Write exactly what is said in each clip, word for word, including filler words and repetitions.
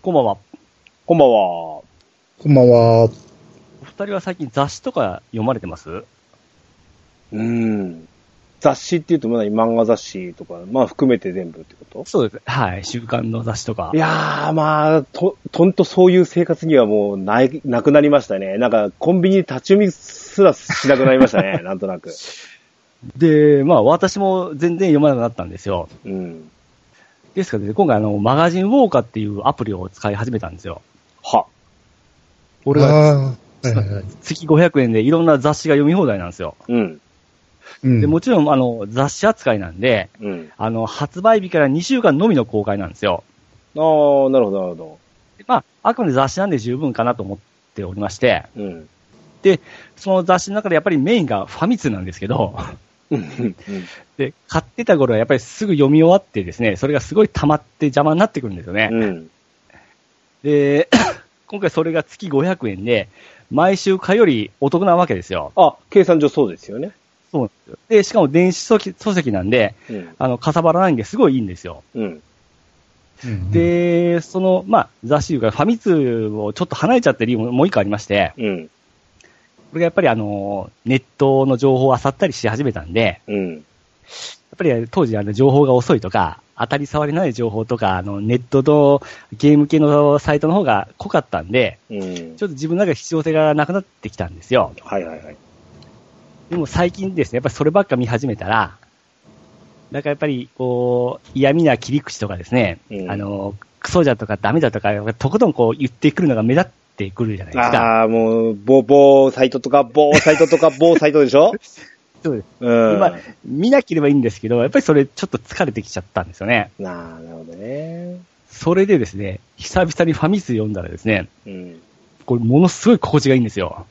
こんばんは。 こんばんは。 こんばんは。 お二人は最近雑誌とか読まれてます？ うーん。雑誌って言うと、まだ漫画雑誌とか、まあ含めて全部ってこと？ そうです。はい。週刊の雑誌とか。 いやー、まあ、と、とんとそういう生活にはもうない、なくなりましたね。なんか、コンビニ立ち読みすらしなくなりましたね。なんとなく。 で、まあ私も全然読まなくなったんですよ。 うん。 ですからね、今回あの、マガジンウォーカーっていうアプリを使い始めたんですよ。 は。 俺は、 はいはいはい、 月ごひゃくえんでいろんな雑誌が読み放題なんですよ。 うん。 でもちろん、あの、雑誌扱いなんで、うん、あの、発売日からにしゅうかんのみの公開なんですよ。 ああ、なるほど、なるほど。 まあ、あくまで雑誌なんで十分かなと思っておりまして、 うん、 で、その雑誌の中でやっぱりメインがファミ通なんですけど、で、買ってた頃はやっぱりすぐ読み終わってですね、それがすごい溜まって邪魔になってくるんですよね。うん、で、今回それが月ごひゃくえんで、毎週買うよりお得なわけですよ。 あ、計算上そうですよね。 そうなんですよ。で、しかも電子書籍なんで、うん、あの、かさばらないんですごいいいんですよ。うん、で、その、まあ、雑誌というかファミ通をちょっと離れちゃってる理由ももう一個ありまして、うん、これがやっぱりあの、ネットの情報を漁ったりし始めたんで、うん、やっぱり当時あの情報が遅いとか、当たり障りない情報とか、あの、ネットとゲーム系のサイトの方が濃かったんで、うん、ちょっと自分の中で必要性がなくなってきたんですよ。 はいはいはい。 でも最近ですね、やっぱりそればっか見始めたら、なんかやっぱり、こう、嫌味な切り口とかですね、うん、あの、クソじゃとかダメだとか、とことんこう言ってくるのが目立ってくるじゃないですか。 ああ、もう、ボーボーサイトとか、ボーサイトとか、ボーサイトでしょそうです。うん。まあ、見なければいいんですけど、やっぱりそれちょっと疲れてきちゃったんですよね。 なあ、なるほどね。 それでですね、久々にファミ通読んだらですね、うん、これものすごい心地がいいんですよ。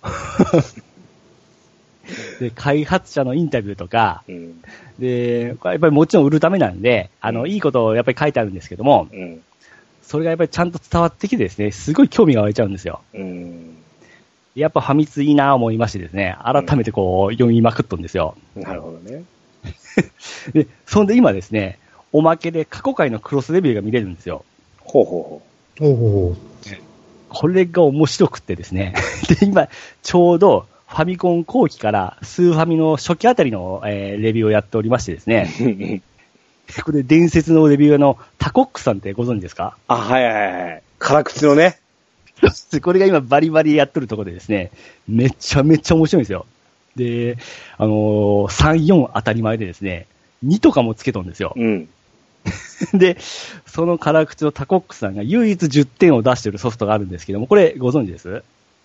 で、開発者のインタビューとか、うん、で、やっぱりもちろん売るためなんで、あの、うん、いいことをやっぱり書いてあるんですけども、うん、それがやっぱりちゃんと伝わってきてですね、すごい興味が湧いちゃうんですよ。うん、やっぱファミ通いいなぁ思いましてですね、改めてこう、読みまくっとんですよ。 なるほどね。 で、そんで今ですね、おまけで過去回のクロスレビューが見れるんですよ。 ほうほうほう。ほうほうほう。 これが面白くってですね、で、今、ちょうど、ファミコン後期からスーファミの初期あたりの、えー、レビューをやっておりましてですね。これ伝説のレビューのタコックさんってご存知ですか？ あ、はいはいはい。辛口のね。 これが今バリバリやっとるところでですね、めちゃめちゃ面白いんですよ。で、あのー、さん、よん当たり前でですね、にとかもつけとんですよ。うん、で、その辛口のタコックさんが唯一じゅってんを出しているソフトがあるんですけども、これご存知です？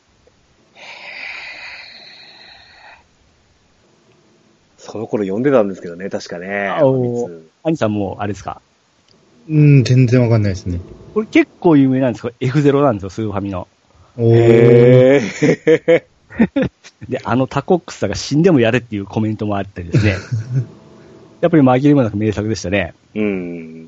その頃読んでたんですけどね、確かね。 あお、兄さんもあれですか？ うん、全然わかんないですね。 これ結構有名なんですけど、エフゼロ なんですよ、スーファミの。 へー。 で、あのタコックスさんが死んでもやれっていうコメントもあってですね。やっぱり紛れもなく名作でしたね。 うん。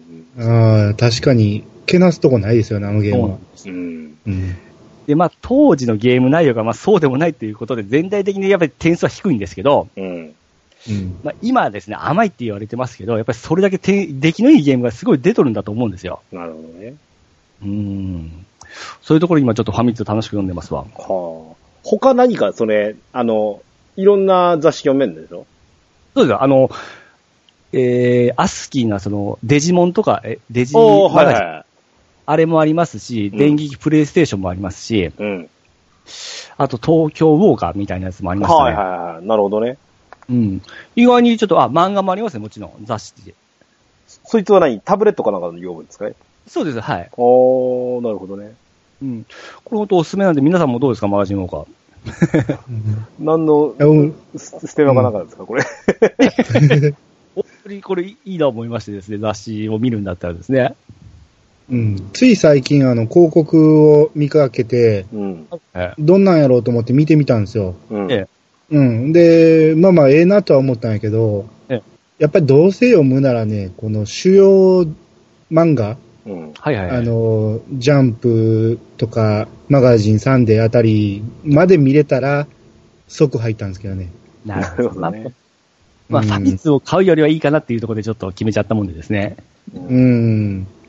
ああ、確かに、けなすとこないですよね、あのゲームは。そうなんです。 うん。うん、で、まあ、当時のゲーム内容がまあそうでもないということで、全体的にやっぱり点数は低いんですけど、うんうんまあ、今はですね、甘いって言われてますけど、やっぱりそれだけ出来のいいゲームがすごい出とるんだと思うんですよ。 なるほどね。 うーん。そういうところ今ちょっとファミ通楽しく読んでますわ。 はあ。他何か、それ、あの、いろんな雑誌読めるんでしょ？ そうですよ。あの、えー、アスキーなその、デジモンとか、え、デジモン、はいはい、あれもありますし、うん、電撃プレイステーションもありますし、うん、あと東京ウォーカーみたいなやつもありますね。 はいはいはい。なるほどね。 うん。意外にちょっと、あ、漫画もありますね、もちろん、雑誌で。 そいつは何？タブレットかなんかの用具ですか？ そうです、はい。 おー、なるほどね。 うん。これ本当おすすめなんで、皆さんもどうですか、マガジンウォーカー。 何の、ステマかなんかですか、これ。 本当にこれいいな思いましてですね、雑誌を見るんだったらですね。 うん。つい最近、あの、広告を見かけて、うん、どんなんやろうと思って見てみたんですよ。うん。ええうん。で、まあまあ、ええなとは思ったんやけど、ええ、やっぱりどうせ読むならね、この主要漫画、うん、はいはいはい、あの、ジャンプとか、マガジンサンデーあたりまで見れたら、即入ったんですけどね。 なるほどね。まあ、ファミ通を買うよりはいいかなっていうところでちょっと決めちゃったもんでですね。 うん。 まあ、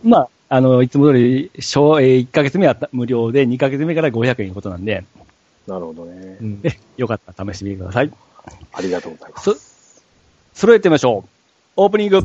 あの、いつも通り、小、えー、いっかげつめは無料で、にかげつめからごひゃくえんいうことなんで。 なるほどね。 うん、よかったら試してみてください。 ありがとうございます。 そ、揃えてみましょう。オープニング。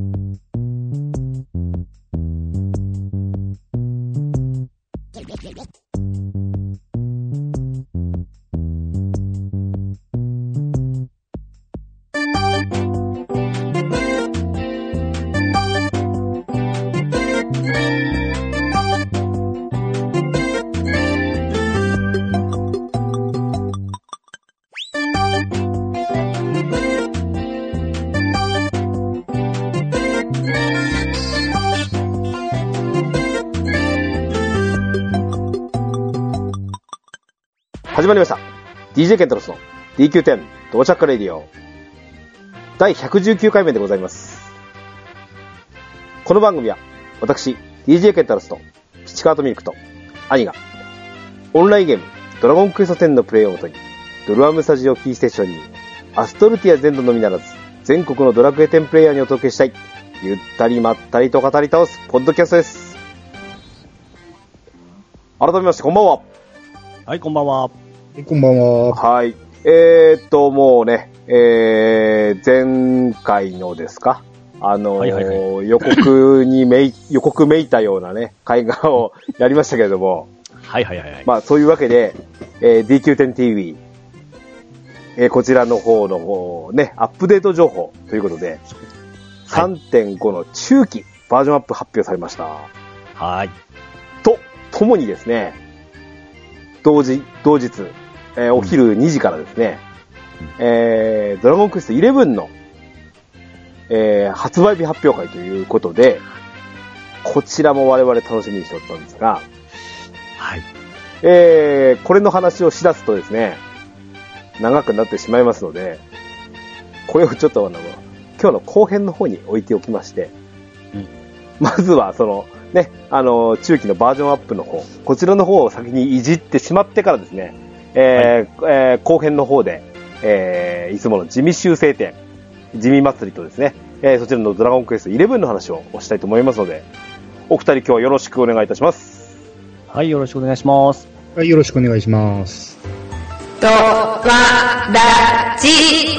始まりました。ディージェー ケンタロスの ディーキューテン 到着レディオだいひゃくじゅうきゅうかいめでございます。この番組は私 ディージェー ケンタロスとピチカートミルクと兄がオンラインゲームドラゴンクエストテンのプレイをもとにドルアムスタジオキーステーションにアストルティア全土のみならず全国のドラクエテンプレイヤーにお届けしたいゆったりまったりと語り倒すポッドキャストです。改めましてこんばんは。 はい、こんばんは。 こんばんは。 はい。えー、っと、もうね、えー、前回のですか、あのーはいはいはい、予告にめい、予告めいたようなね、会話をやりましたけれども、 はいはいはいはい。 まあ、そういうわけで、えー、ディーキューテンティーブイ、えー、こちらの方の方、ね、アップデート情報ということで、はい、さんてんご の中期バージョンアップ発表されました。 はい。 と、ともにですね、同時、同日、えー、お昼にじからですね、うん、えー、ドラゴンクエストじゅういちの、えー、発売日発表会ということで、こちらも我々楽しみにしておったんですが、 はい。 えー、これの話をしだすとですね、長くなってしまいますので、これをちょっとあの、今日の後編の方に置いておきまして、うん、まずはその、ね、あの、中期のバージョンアップの方、こちらの方を先にいじってしまってからですね、えーはいえー、後編の方で、えー、いつもの地味修正点、地味祭りとですね、えー、そちらのドラゴンクエストじゅういちの話をしたいと思いますので、お二人今日はよろしくお願いいたします。 はい、よろしくお願いします。 はい、よろしくお願いします。 とわらじ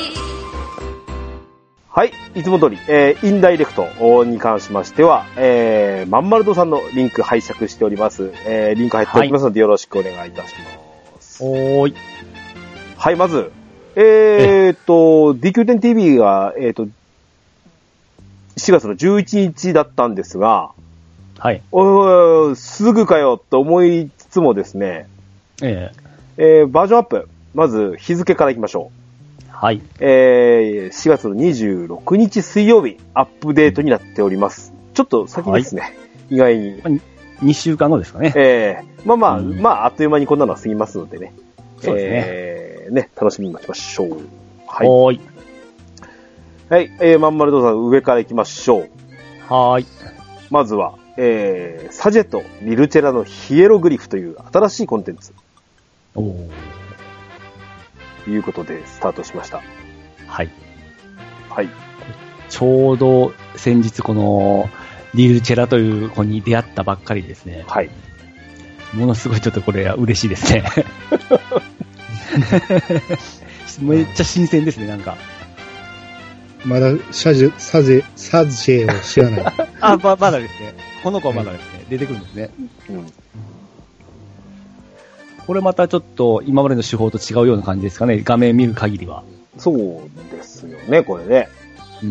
はい、いつも通り、えー、インダイレクトに関しましては、えー、まんまる堂さんのリンク拝借しております。えー、リンク入っておりますので、よろしくお願いいたします。 おーい。 はい、まず、えーっと、ディーキューテンティーブイ が、えーっと、しがつのじゅういちにちだったんですが、 はい。 おー、すぐかよと思いつつもですね、 えー、えー、バージョンアップ、まず日付からいきましょう。はい。 えー、しがつのにじゅうろくにち水曜日、アップデートになっております。ちょっと先ですね、はい、意外に。 にしゅうかんごですかね。 ええー、まあまあ、うん、まあ、あっという間にこんなのは過ぎますのでね。 そうですね。 えー、ね、楽しみに待ちましょう。 はい。はーい。 はい、えー、まんまる堂さん、上から行きましょう。 はーい。 まずは、えー、サジェとリルチェラのヒエログリフという新しいコンテンツ。 おー。 ということで、スタートしました。 はい。 はい。 ちょうど、先日この、リルチェラという子に出会ったばっかりですね。 はい。 ものすごいちょっとこれは嬉しいですね。めっちゃ新鮮ですね、なんか。 まだサジェ、サジェ、サジェを知らない。 あ、ま、まだですね。この子はまだですね、出てくるんですね。うん。これまたちょっと今までの手法と違うような感じですかね、画面見る限りは。 そうですよね、これね。 うん。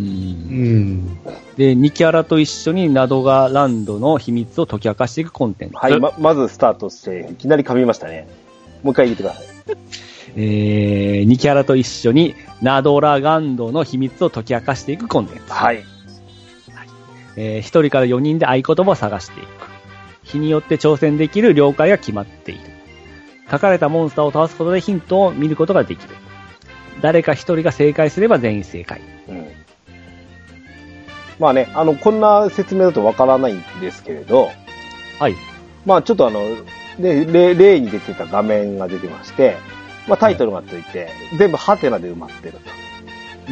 で、にキャラと一緒にナドガランドの秘密を解き明かしていくコンテンツ。 はい、ま、まずスタートして、いきなり噛みましたね。もう一回言ってください。 えー、にキャラと一緒にナドラガンドの秘密を解き明かしていくコンテンツ。 はい。 はい、えー、ひとりからよにんで合言葉を探していく。日によって挑戦できる了解が決まっている。書かれたモンスターを倒すことでヒントを見ることができる。誰かひとりが正解すれば全員正解。うん。 まあね、あの、こんな説明だとわからないんですけれど、 はい。 まあちょっとあの、で、例、例に出てた画面が出てまして、まあタイトルがついて、はい、全部ハテナで埋まってると。 うん。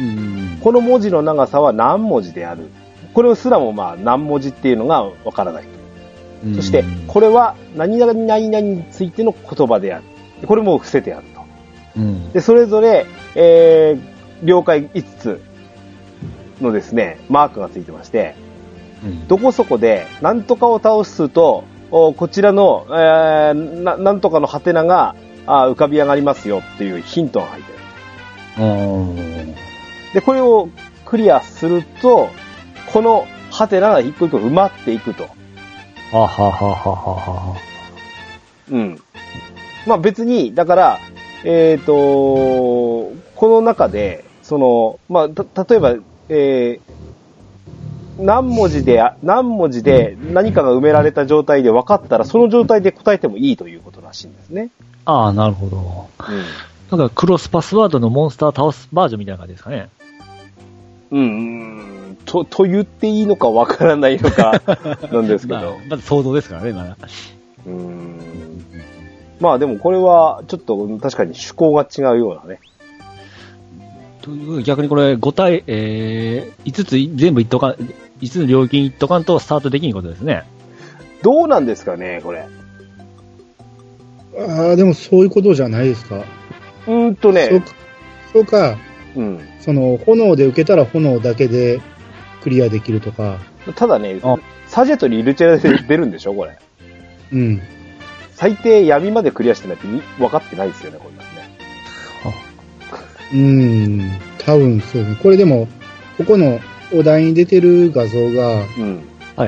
この文字の長さは何文字である。これすらもまあ何文字っていうのがわからない。 そして、これは何々何々についての言葉である。これも伏せてあると。うん、で、それぞれ、えー、領海いつつのですね、マークがついてまして、うん、どこそこで何とかを倒すと、こちらの、えー、な, なんとかのハテナがあ浮かび上がりますよっていうヒントが入ってる。で、これをクリアすると、このハテナが一個一個埋まっていくと。 ははははは。 うん。まあ別に、だから、えっと、この中で、その、まあ、た、例えば、えー、何文字で、何文字で何かが埋められた状態で分かったら、その状態で答えてもいいということらしいんですね。 ああ、なるほど。うん。だからクロスパスワードのモンスター倒すバージョンみたいな感じですかね。 うん、と、と言っていいのかわからないのか、なんですけど。まあ、 だって想像ですからね、まだ。 うーん。まあでもこれは、ちょっと確かに趣向が違うようなね。 という逆にこれご体、えー、いつつ全部いっとか、いつつの領域にいっとかんとスタートできんことですね。 どうなんですかね、これ。 ああ、でもそういうことじゃないですか。 うーんとね。 そうか。そうか。 うん。 その、炎で受けたら炎だけでクリアできるとか。 ただね、サジェとリルチェラで出るんでしょ、これ。 うん。 最低闇までクリアしてないって分かってないですよね、これね。 うーん、多分そうですね。これでも、ここのお題に出てる画像が、 うん。 はい。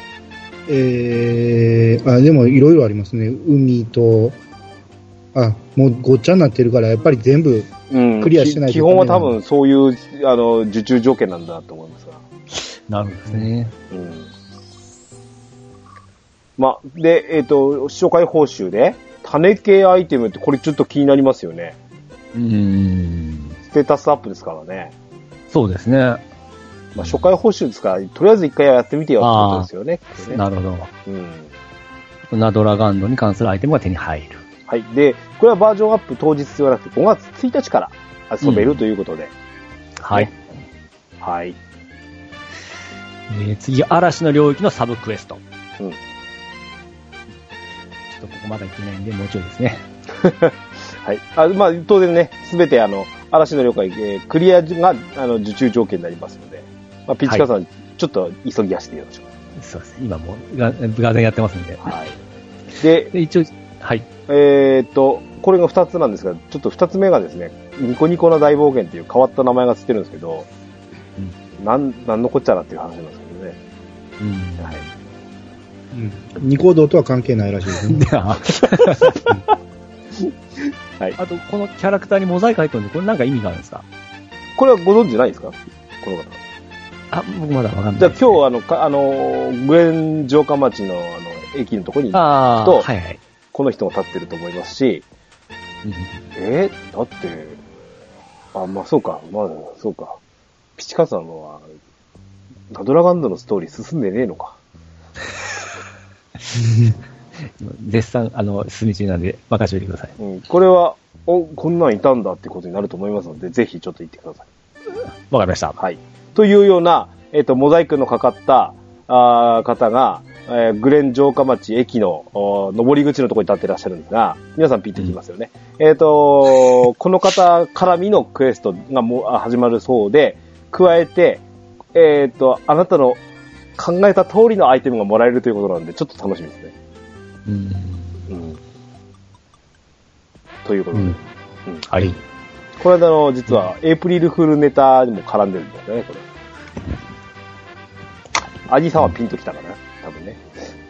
えー、あ、でもいろいろありますね。海と、あ、もうごっちゃになってるから、やっぱり全部クリアしてないと、 うん、基本は多分そういう、あの、受注条件なんだと思いますが。なるほどですね。 うん。まあ、で、えっ、ー、と、初回報酬で、種系アイテムってこれちょっと気になりますよね。 うーん。 ステータスアップですからね。 そうですね。 まあ、初回報酬ですから、とりあえず一回やってみてよってことですよね。ねなるほど。 うん。 ナドラガンドに関するアイテムが手に入る。 はい。で、これはバージョンアップ当日ではなくてごがつついたちから遊べる、うん、ということで。 はい。 はい。 えー、次、嵐の領域のサブクエスト。うん。ちょっとここまだ行ってないんで、もうちょいですね。 はい。あ、まあ、当然ね、すべてあの、嵐の領海、えー、クリアが、あの、受注条件になりますので、まあ、ピッチカーさん、はい、ちょっと急ぎ足でよろしく。 そうですね。今もう、が、がぜんやってますんで。 はい。で、 で一応、はい。 えーっと、これが二つなんですが、ちょっと二つ目がですね、ニコニコの大冒険っていう変わった名前がついてるんですけど、うん、なん、なんのこっちゃなっていう話なんですけどね。うん。はい。 うん。ニコ動とは関係ないらしいですね。 はい。 あと、このキャラクターにモザイク入ってるんで、これなんか意味があるんですか？ これはご存知ないですか？この方。 あ、僕まだわかんない、ね。 じゃあ今日、あの、かあの、グエン城下町の、あの、駅のところに行くと、はいはい、この人が立ってると思いますし、うん、えー、だって、あ、まあそうか、まあそうか。ピチカさんのは、ナドラガンドのストーリー進んでねえのか。 絶賛、あの、進み中なんで、任せておいてください。 うん、これは、お、こんなんいたんだってことになると思いますので、ぜひちょっと言ってください。 わかりました。 はい。というような、えっ、ー、と、モザイクのかかった、あ方が、えー、グレン城下町駅の、上り口のところに立ってらっしゃるんですが、皆さんピッときますよね。うん、えっ、ー、と、この方絡みのクエストがも始まるそうで、加えて、えっ、ー、と、あなたの考えた通りのアイテムがもらえるということなんで、ちょっと楽しみですね。うん。うん。ということで。うん。うん、 はい。 この間の、実は、エイプリルフールネタにも絡んでるんですよね、これ。アニさんはピンときたかな、多分ね。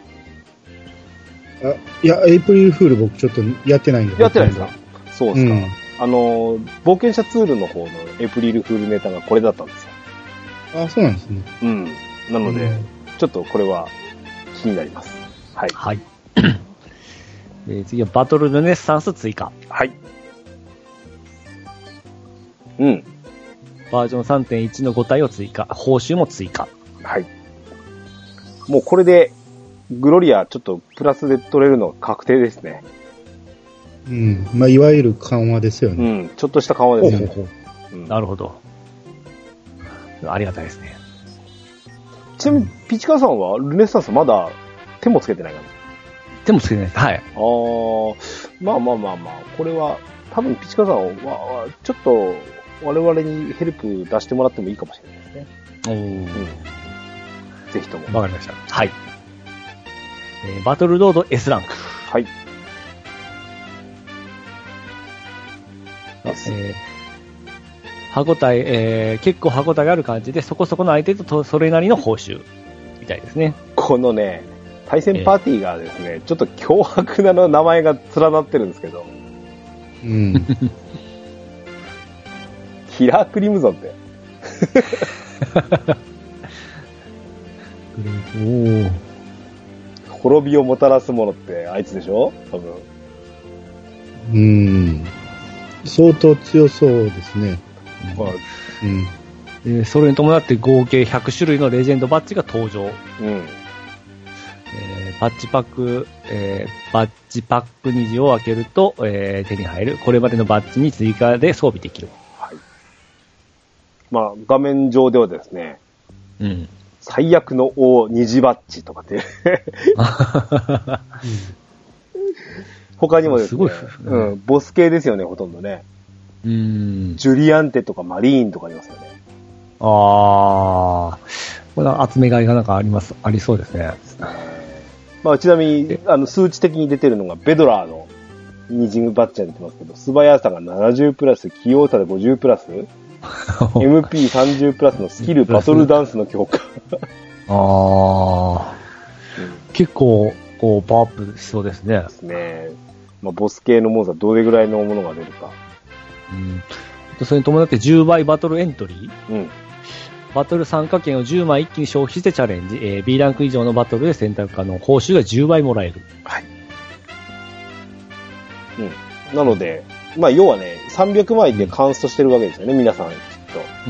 あ、いや、エイプリルフール僕ちょっとやってないんで。 やってないですか？そうですか。うん、あの、冒険者ツールの方のエイプリルフールネタがこれだったんですよ。 あ、そうなんですね。 うん。なので、うん、ちょっとこれは気になります。はい。 はい。えー、次はバトルルネッサンス追加。 はい。うん。 バージョン さんてんいち のご体を追加。報酬も追加。 はい。もうこれで、グロリアちょっとプラスで取れるのが確定ですね。 うん。まあ、いわゆる緩和ですよね。 うん。ちょっとした緩和ですよね。 ほうほうほう、うん、なるほど。ありがたいですね。 ちなみに、ピチカさんはルネッサンスまだ手もつけてないかな。 手もつけてないです。はい。ああ、まあまあまあまあ、これは、多分ピチカさんは、ちょっと、我々にヘルプ出してもらってもいいかもしれないですね。おー。うん。ぜひとも。 わかりました。はい。えー、バトルロード S ランク。 はい。 えー、歯応え、えー、結構歯応えがある感じで、そこそこの相手とそれなりの報酬、みたいですね。 このね、対戦パーティーがですね、えー、ちょっと脅迫なの名前が連なってるんですけど。うん。キラークリムゾンって。おー。滅びをもたらすものってあいつでしょ多分。 うーん。相当強そうですね。 うん。うん、それに伴って合計ひゃくしゅるいのレジェンドバッジが登場。うん。えー、バッジパック、えー、バッジパックにじを開けると、えー、手に入る。これまでのバッジに追加で装備できる。はい。 まあ、画面上ではですね。うん。最悪の王虹バッジとかって。他にもですね、すごい、うん、ボス系ですよね、ほとんどね。うーん。ジュリアンテとかマリーンとかありますよね。 あー。これは集めがいがなんかあります、ありそうですね。 まあ、ちなみに、あの、数値的に出てるのが、ベドラーの虹バッジが出てますけど、素早さがななじゅうプラス、器用さでごじゅうプラス、エムピーさんじゅう プラスのスキル、バトルダンスの強化。あー。うん、結構、こう、パワーアップしそうですね。ですね。まあ、ボス系のモンスターどれぐらいのものが出るか。 うん。それに伴ってじゅうばいバトルエントリー。うん。バトル参加券をじゅうまい一気に消費してチャレンジ。えー、B ランク以上のバトルで選択可能。報酬がじゅうばいもらえる。はい。 うん。なので、まあ、要はね、さんびゃくまいでカンストしてるわけですよね、皆さん、きっと。うん。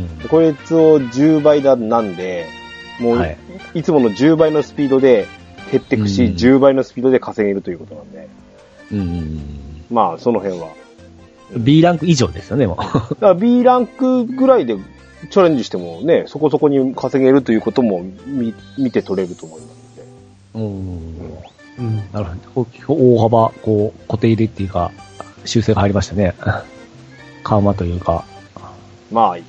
こいつをじゅうばいだ、なんで、もう、はい、いつものじゅうばいのスピードで、減ってくし、じゅうばいのスピードで稼げるということなんで。うん。まあ、その辺は。 B ランク以上ですよね、もう。だから B ランクぐらいでチャレンジしてもね、そこそこに稼げるということも見、見て取れると思いますので。うん。 うん。なるほど。大幅、こう、固定でっていうか、修正が入りましたね。緩和というか。 まあ、うん。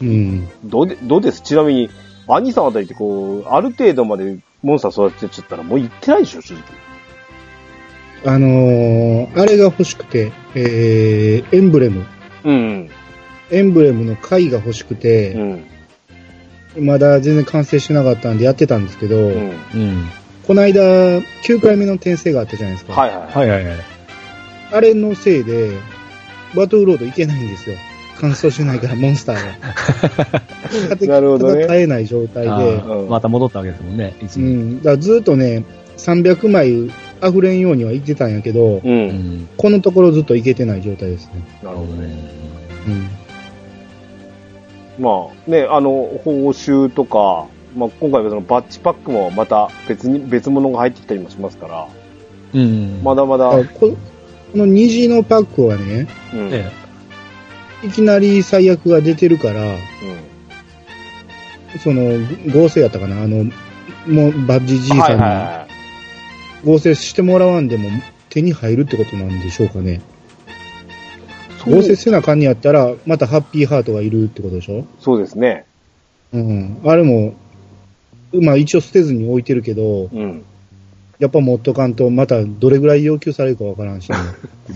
どうで、どうですちなみに、アニさんあたりってこう、ある程度までモンスター育てちゃったらもう行ってないでしょ、正直。 あのー、あれが欲しくて、えー、エンブレム。うん。エンブレムの貝が欲しくて、うん。まだ全然完成してなかったんでやってたんですけど、うん。うん、この間、きゅうかいめの転生があったじゃないですか。はいはいはい。はいはいはい。あれのせいで、バトルロード行けないんですよ。乾燥しないからモンスターが。なるほどね。戦えない状態で。 また戻ったわけですもんね。 うん。だからずっとね、さんびゃくまい溢れんようには行ってたんやけど、うん、このところずっと行けてない状態ですね。なるほどね。 うん。まあね、あの、報酬とか、まあ今回はそのバッジパックもまた別に、別物が入ってきたりもしますから、うん。まだまだ。 この虹のパックはね、うん、ええ、いきなり最悪が出てるから、うん、その、合成やったかな、あの、もうバッジじいさんに、はいはいはい、合成してもらわんでも手に入るってことなんでしょうかね。合成せなあかんにやったら、またハッピーハートがいるってことでしょ？ そうですね。 うん。あれも、まあ一応捨てずに置いてるけど、うん、やっぱ持っとかんと、またどれぐらい要求されるかわからんしね。うん、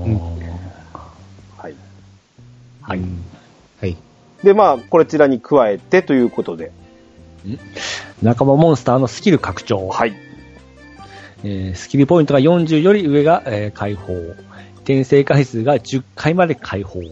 はい。はい、うん。はい。で、まあ、こちらに加えてということで。 仲間モンスターのスキル拡張。はい。えー、スキルポイントがよんじゅうより上が、えー、解放。転生回数がじゅっかいまで解放。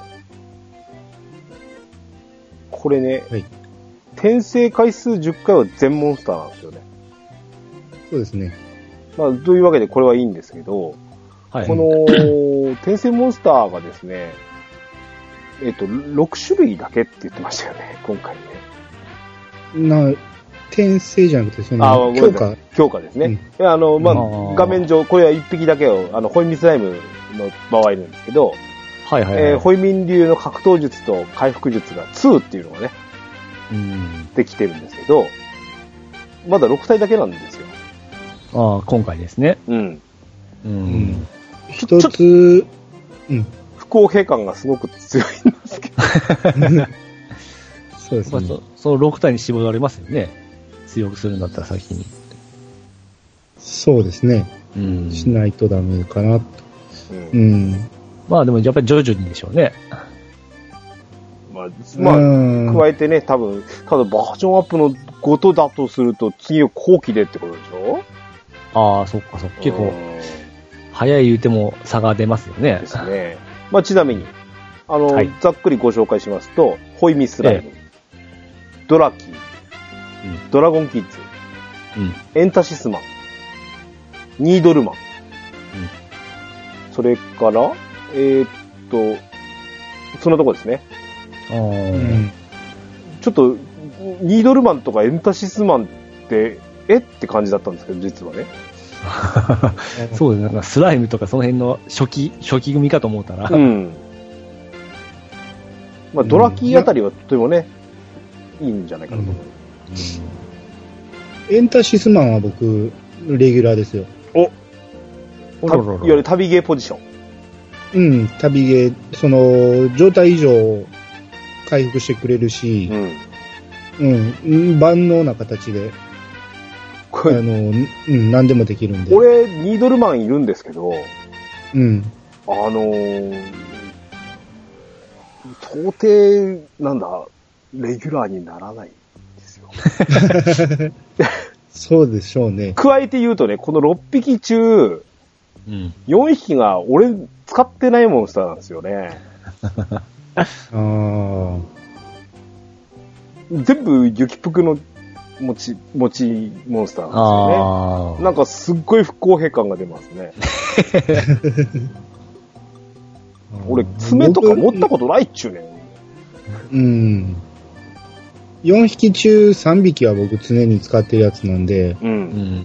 これね、はい、転生回数じゅっかいは全モンスターなんですよね。 そうですね。 まあ、というわけでこれはいいんですけど、はい、この、転生モンスターがですね、えっと、ろくしゅるいだけって言ってましたよね、今回ね。 な、転生じゃなくて、その、強化。 強化ですね。うん、あの、まあ、画面上、これはいっぴきだけを、あの、ホイミスライムの場合いるんですけど、はいはい、はい、えー、ホイミン流の格闘術と回復術がにっていうのがね、うん、できてるんですけど、まだろくたいだけなんですよ。 ああ、今回ですね。 うん。 うん。一つ、うん。 不公平感がすごく強いんですけど。 そうですね。そのろく体に絞られますよね。強くするんだったら先に。 そうですね。うん。しないとダメかなと。うん。うん、 まあでもやっぱり徐々にでしょうね。 まあ、まあ、加えてね、多分、ただバージョンアップのごとだとすると、次は後期でってことでしょ？ ああ、そっかそっか。結構、早い言うても差が出ますよね。 ですね。まあちなみに、あの、はい、ざっくりご紹介しますと、ホイミスライム、ええ、ドラキー、うん、ドラゴンキッズ、うん、エンタシスマン、ニードルマン、うん、それから、えー、っと、そのとこですね。あうん、ちょっと、ニードルマンとかエンタシスマンって、えって感じだったんですけど、実はね。 そうですね。なんかスライムとかその辺の初期、初期組かと思ったら。うん。 まあ、ドラキーあたりはとてもね、うん、いいんじゃないかなと思う。 うん、エンタシスマンは僕、レギュラーですよ。おいわゆる旅ゲーポジション。 うん、旅ゲー、その、状態以上回復してくれるし、うん、うん、万能な形で、あの、うん、何でもできるんで。 俺、ニードルマンいるんですけど、 うん。 あのー、到底、なんだ、レギュラーにならないんですよ。 そうでしょうね。 加えて言うとね、このろっぴき中、うん、よんひきが俺使ってないモンスターなんですよね。あ全部ユキプクの持ち、持ちモンスターなんですよね。なんかすっごい不公平感が出ますね。俺、爪とか持ったことないっちゅうねん。 うん。よんひき中さんびきは僕常に使ってるやつなんで、うん。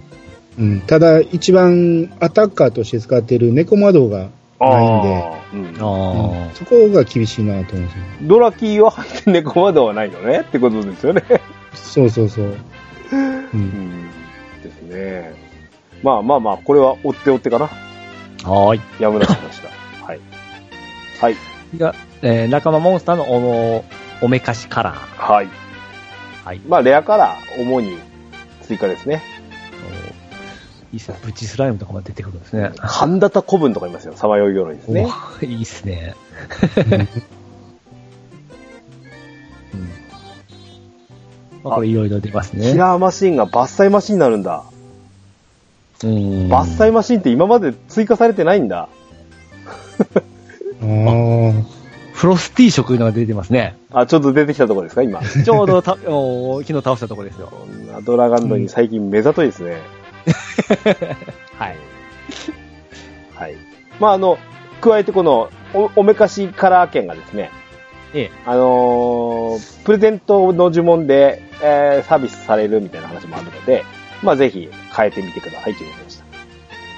うん、ただ、一番アタッカーとして使ってる猫窓がないんで、うん、あうん、そこが厳しいなと思うんですよ。 ドラキーは入って猫窓はないのねってことですよね。 そうそうそう。うん、うんですね。まあまあまあ、これは追って追ってかな。 はーい。 やむなしました。はい。はい。 が、えー、仲間モンスターのお、おめかしカラー。 はい。はい。まあ、レアカラー、主に追加ですね。 いいっすね。プチスライムとかも出てくるんですね。 ハンダタ古文とかいますよ。さまよい鎧ですね。 いいっすね。まあ、これいろいろ出ますね。 キラーマシンが伐採マシンになるんだ。うん。伐採マシンって今まで追加されてないんだ。 あフロスティ色というのが出てますね。 あ、ちょっと出てきたところですか、今。 ちょうどた昨日倒したところですよ。 こんなドラガンドに最近目ざといですね。 はい。 はい。まあ、あの、加えてこのお、おめかしカラー券がですね、ええ、あのー、プレゼントの呪文で、えー、サービスされるみたいな話もあるので、まあ、ぜひ変えてみてくださいということでした。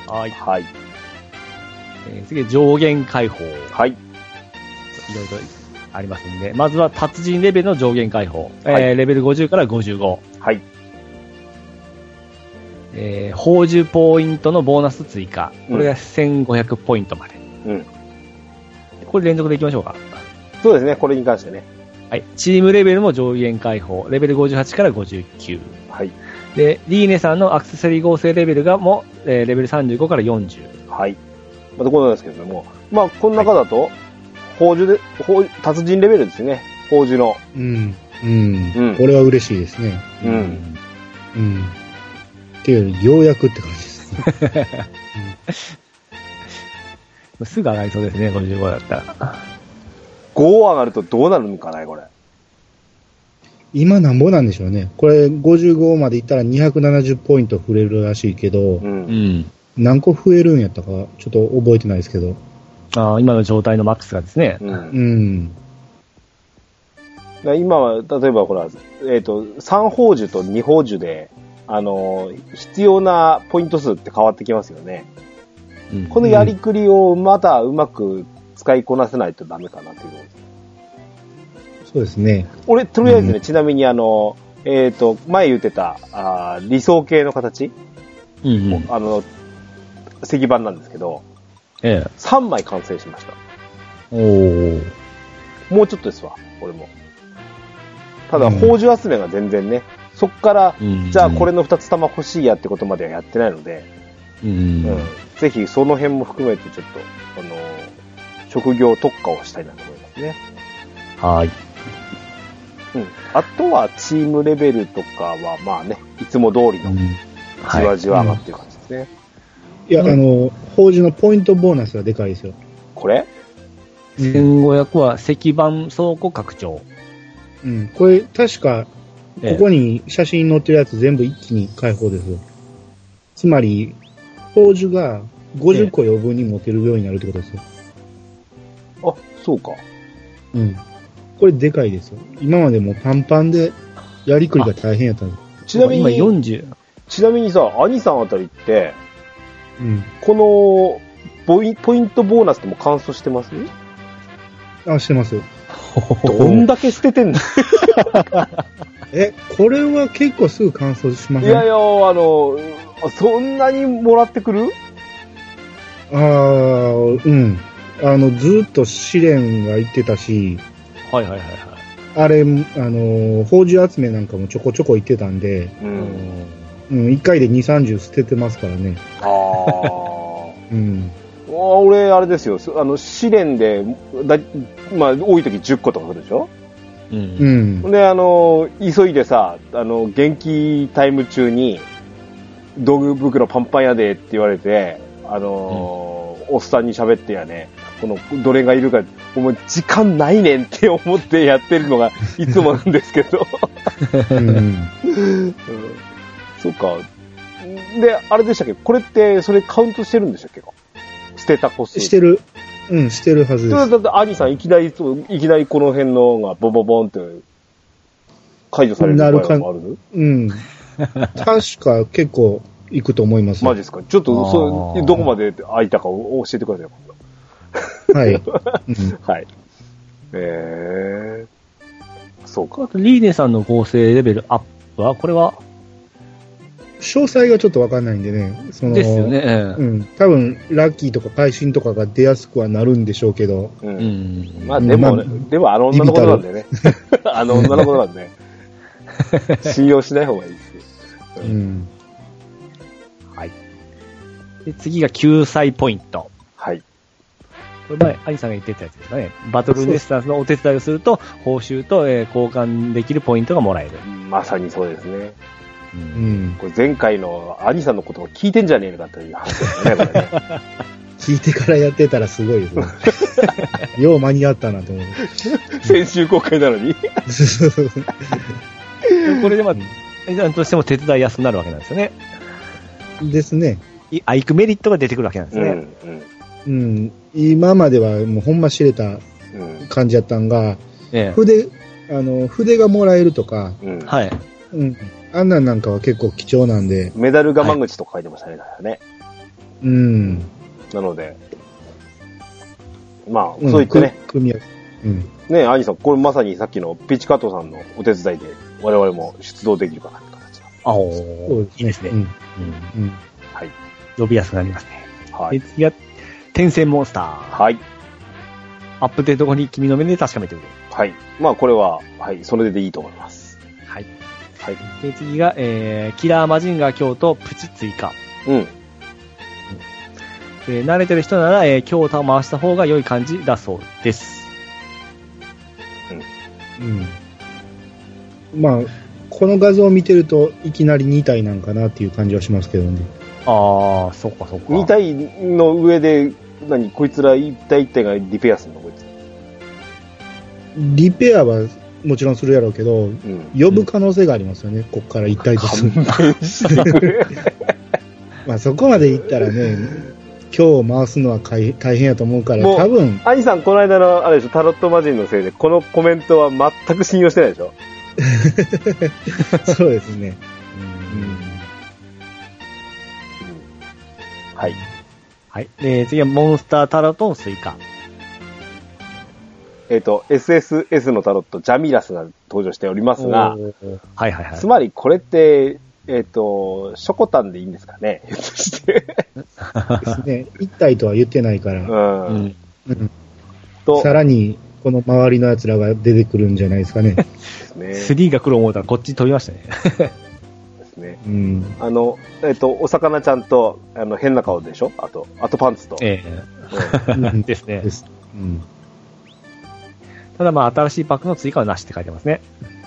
はい。 はい。 えー、次、上限解放。 はい。 いろいろありますんで、まずは達人レベルの上限解放。はい、えー、レベルごじゅうからごじゅうご。 はい。 えー、宝珠ポイントのボーナス追加。これがせんごひゃくポイントまで。うん。これ連続でいきましょうか。 そうですね、これに関してね。 はい。チームレベルも上限解放。レベルごじゅうはちからごじゅうきゅう。 はい。 で、リーネさんのアクセサリー合成レベルがもう、えー、レベルさんじゅうごからよんじゅう。 はい。またこうなんですけれども、まあ、この中だと、はい、宝珠で、宝、達人レベルですね。宝珠の。 うん。うん。うん。これは嬉しいですね。うん。うん。っていうより、ようやくって感じですね。 うん、すぐ上がりそうですね、ごじゅうごだったら。 ご上がるとどうなるのかな、これ。 今なんぼなんでしょうね。これ、ごじゅうごまでいったらにひゃくななじゅうポイント触れるらしいけど、うん、何個増えるんやったか、ちょっと覚えてないですけど。 ああ、今の状態のマックスがですね。うん。うん今は、例えばほら、えっと、さん宝珠とに宝珠で、あの、必要なポイント数って変わってきますよね。うん、このやりくりをまたうまく使いこなせないとダメかなという。 そうですね。 俺、とりあえずね、うん、ちなみにあの、えっと、前言ってた、あ理想形の形、 うんうん、 あの、石板なんですけど、 ええ、 さんまい完成しました。 おー。 もうちょっとですわ、俺も。ただ、宝珠集めが全然ね、そっから、うん、じゃあこれのふたつ玉欲しいやってことまではやってないので、 うんうん、 ぜひその辺も含めてちょっと、あのー、職業特化をしたいなと思いますね。 はい。 うん。あとはチームレベルとかはまあね、いつも通りのじわじわ上がっていう感じですね。はいうん、いや、あの、宝珠のポイントボーナスがでかいですよ。 これせんごひゃくは石板倉庫拡張。 うん。これ、確か、ここに写真載ってるやつ全部一気に開放ですよ。つまり、宝珠がごじゅっこ余分に持てるようになるってことですよ。 あ、そうか。 うん。これでかいですよ。今までもパンパンでやりくりが大変やったんです。 ちなみに、 今よんじゅう。 ちなみにさ、兄さんあたりって、 うん、 このポイ、ポイントボーナスでも乾燥してます？ あ、してます。 どんだけ捨ててんのえ、これは結構すぐ乾燥しますね。 いやいや、あの、そんなにもらってくる？ ああ、うん。あの、ずっと試練が言ってたし、 はいはいはいはい。 あれ、あの、宝珠集めなんかもちょこちょこ言ってたんで、うん。うん、いっかいでに、さんじゅう捨ててますからね。 ああ。 うん。 俺、あれですよ、あの、試練で、だまあ、多い時じゅっことかするでしょ？ うん。 で、あの、急いでさ、あの、元気タイム中に、道具袋パンパンやでって言われて、あの、うん、おっさんに喋ってやね、この、どれがいるか、もう時間ないねんって思ってやってるのがいつもなんですけど。うん、うん、そうか。で、あれでしたっけ？これって、それカウントしてるんでしたっけか？捨てた個数。 してる。うん、してるはずです。 だって、兄さんいきなり、いきなりこの辺のがボボボンって解除される場合もある？ うん。確か結構いくと思います。 マジですか？ちょっと、そう、どこまで空いたか教えてください、 今度。はい。うん、 はい。えー。そうか。 あと、リーネさんの合成レベルアップは、これは詳細がちょっとわかんないんでね。そのですよね。 うん。多分、ラッキーとか会心とかが出やすくはなるんでしょうけど。 うん。うん、まあでも、まあ、でもあの女の子なんでね。あの女の子なんで。信用しない方がいいですよ。 うん。 はい。で、次が救済ポイント。 はい。 これ前、アニさんが言ってたやつですかね。バトルレスタンスのお手伝いをすると、報酬と、えー、交換できるポイントがもらえる。 まさにそうですね。 うん、 これ前回の兄さんのことを聞いてんじゃねえのかという話ですね、これね。 聞いてからやってたらすごいですね。よう間に合ったなと思う。 先週公開なのに。 これでまあ、兄さんとしても手伝いやすくなるわけなんですよね。 ですね。 アイクメリットが出てくるわけなんですね。 うん。うん、今まではもうほんま知れた感じやったんが、うんええ、筆、あの、筆がもらえるとか、 うん、はい。 うん。あんなんなんかは結構貴重なんで。 メダル我慢口とか書いてましたね、だからね。 うん。 なので、まあ、うん、そういったね。 組み合わせ。うん。 ね、兄さん、これまさにさっきのピッチカットさんのお手伝いで我々も出動できるかなって形だ。 あおー、いいですね。うん。うん。 うん、はい。 呼びやすくなりますね。 はい。 次が、転生モンスター。 はい。 アップデート後に君の目で確かめてみる。 はい。まあ、これは、はい、それでいいと思います。 はい。 はい。 で、次が、えー、キラーマジンガー強とプチ追加。 うん。 えー、慣れてる人なら、えー、強打を回した方が良い感じだそうです。 うん。うん。まあ、この画像を見てると、いきなりに体なんかなっていう感じはしますけどね。 ああ、そっかそっか。 に体の上で、何こいつらいち体いち体がリペアするのこいつ。 リペアはもちろんするやろうけど、うん、呼ぶ可能性がありますよね、こっからいち体ずつ。 勘弁してくれ。 まあそこまでいったらね、今日回すのは大変やと思うから、多分。 アニさん、この間の、あれでしょ、タロットマジンのせいで、このコメントは全く信用してないでしょ。 そうですね。 うんうん、はい。 はい。で、次はモンスタータロットの追加。 えっ、ー、と、エスエスエス のタロット、ジャミラスが登場しておりますが、 はいはいはい。 つまりこれって、 えっ、ー、と、ショコタンでいいんですかね、ひょっとして。 ですね。一体とは言ってないから。うん。うんうん、 とさらに、この周りの奴らが出てくるんじゃないですかね。 ねスリーが来る思うたらこっち飛びましたね。 ですね。うん。あの、えっ、ー、と、お魚ちゃんと、あの、変な顔でしょあと、あとパンツと。ええーうん、ですね。です。うん。ただまあ、新しいパックの追加はなしって書いてますね。 うん。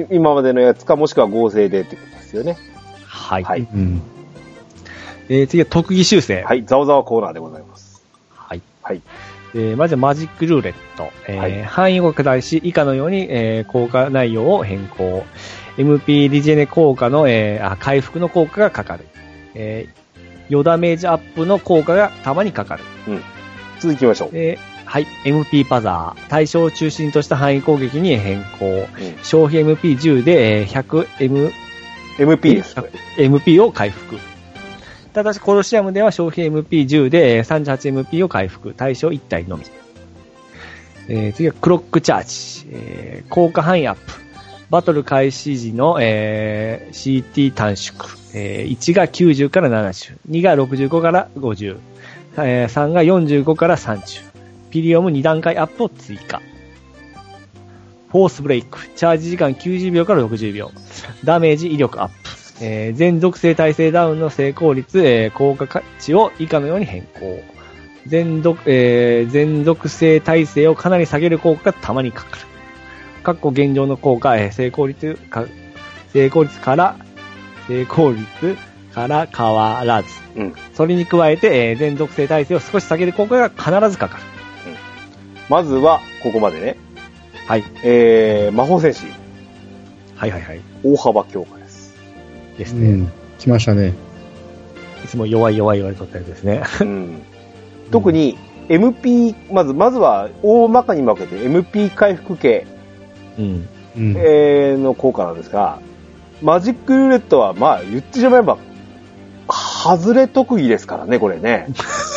今までのやつか、もしくは合成でってことですよね。 はい。はい。うん。えー、次は特技修正。 はい。ザワザワコーナーでございます。 はい。はい。えー、まずはマジックルーレット。えーはい、範囲を拡大し、以下のように、えー、効果内容を変更。エムピー リジェネ効果の、えー、あ回復の効果がかかる。えー、余ダメージアップの効果がたまにかかる。 うん。続きましょう。 えー、はい。エムピー パザー。対象を中心とした範囲攻撃に変更。うん、消費 エムピーじゅう で、えー、ひゃくエム、 エムピー です。 エムピー を回復。ただし、コロシアムでは消費 エムピーじゅう で さんじゅうはちエムピー を回復。対象いち体のみ。えー、次はクロックチャージ。えー、効果範囲アップ。バトル開始時の、えー、シーティー 短縮。えー、いちがきゅうじゅうからななじゅう。にがろくじゅうごからごじゅう。えー、さんがよんじゅうごからさんじゅう。ピリオムに段階アップを追加。フォースブレイク。チャージ時間きゅうじゅうびょうからろくじゅうびょう。ダメージ威力アップ。えー、全属性耐性ダウンの成功率、えー、効果値を以下のように変更。全属、えー、全属性耐性をかなり下げる効果がたまにかかる。かっこ現状の効果、えー、成功率か、成功率から、成功率から変わらず。うん。それに加えて、えー、全属性耐性を少し下げる効果が必ずかかる。うん。 まずは、ここまでね。 はい。 えー、魔法戦士。 はいはいはい。 大幅強化です。 ですね。うん。 来ましたね。 いつも弱い弱い言われとったやつですね。うん。 特に エムピー、まず、まずは大まかに分けて エムピー 回復系、うんえー、の効果なんですが、マジックルーレットはまあ言ってしまえば、外れ特技ですからね、これね。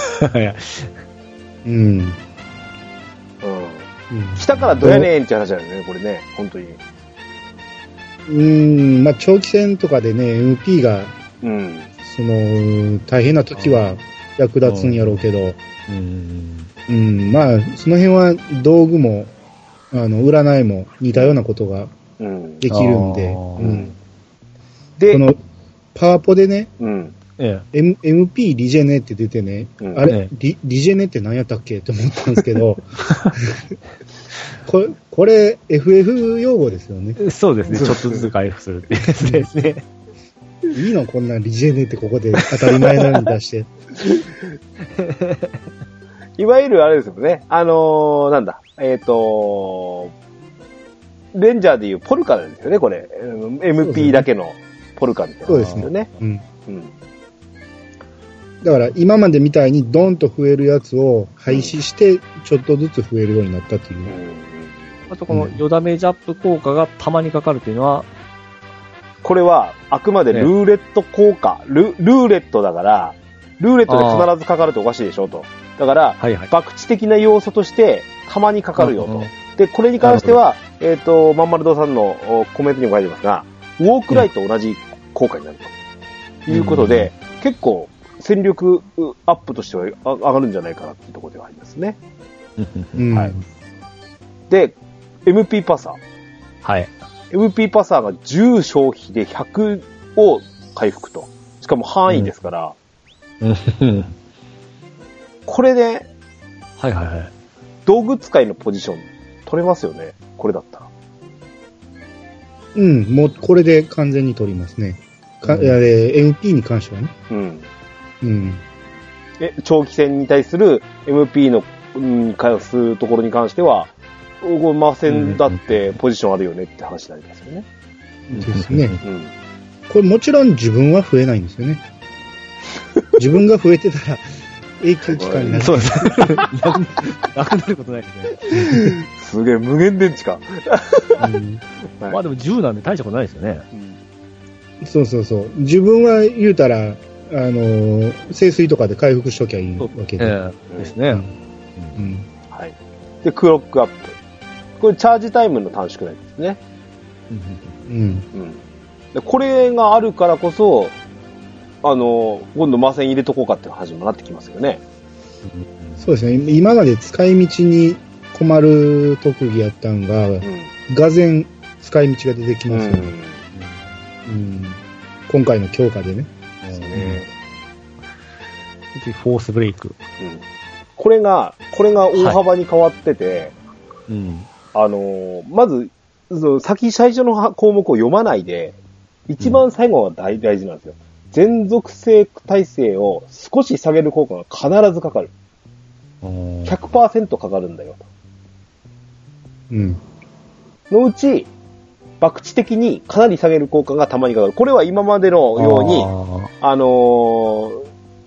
うん。うん。来たからどやねんって話だよね、これね、本当に。 うーん、まあ長期戦とかでね、エムピー が、うん、その、大変な時は役立つんやろうけど、うん、うん、まあ、その辺は道具も、あの、占いも似たようなことができるんで、うん、で、この、パワポでね、うん、M、エムピー リジェネって出てね、うん、あれ、リ、リジェネって何やったっけって思ったんですけど、これ、これ エフエフ 用語ですよね。 そうですね。ちょっとずつ回復するっていうやつですね。 いいのこんなリジェネってここで当たり前のように出して。 いわゆるあれですよね。あのー、なんだ。えっ、ー、とレンジャーでいうポルカですよね、これ。エムピー だけのポルカみたいな、 そうですね。うん。うん。だから今までみたいにドンと増えるやつを廃止してちょっとずつ増えるようになったっていう。うん、 あとこの余ダメージアップ効果がたまにかかるというのは、 これはあくまでルーレット効果、ね、ル, ルーレットだから、ルーレットで必ずかかるとおかしいでしょと。だから、はいはい、博打的な要素としてたまにかかるよと。で、これに関しては、えっ、ー、と、まんまる堂さんのコメントにも書いてますが、ウォークライと同じ効果になるということで、うん、結構、戦力アップとしては上がるんじゃないかなっていうところではありますね。はい。で、エムピー パサー。 はい。 エムピー パサーがじゅう消費でひゃくを回復と。しかも範囲ですから。うん、これで、 はいはいはい。 道具使いのポジション取れますよね。これだったら。 うん、もうこれで完全に取りますね。か、うん、エムピー に関してはね。うん。 うん。え、長期戦に対する エムピー の、うん、関するところに関しては、魔戦だってポジションあるよねって話になりますよね。 ですね。うん。これもちろん自分は増えないんですよね。自分が増えてたら永久期間になる。 そうです。なくなることないですね。 すげえ、無限電池か。 うん、はい、まあでもじゅうなんで大したことないですよね。 うん、そうそうそう。自分は言うたら、あのー、清水とかで回復しときゃいいわけで。えー、 ですね、うんうん。 はい。で、クロックアップ。これチャージタイムの短縮なんですね。うん。うん。 でこれがあるからこそ、あの、今度魔線入れとこうかっていう話にもなってきますよね。 そうですね。今まで使い道に困る特技やったんが、うん、がぜん使い道が出てきますよね。うんうん、今回の強化でね。そうね。 フォースブレイク。うん、 これが、これが大幅に変わってて、はいうん、あの、まず、先最初の項目を読まないで、一番最後が 大, 大事なんですよ。全属性耐性を少し下げる効果が必ずかかる。ひゃくパーセント かかるんだよと。うん。のうち、博打的にかなり下げる効果がたまにかかる。これは今までのように、あ、あのー、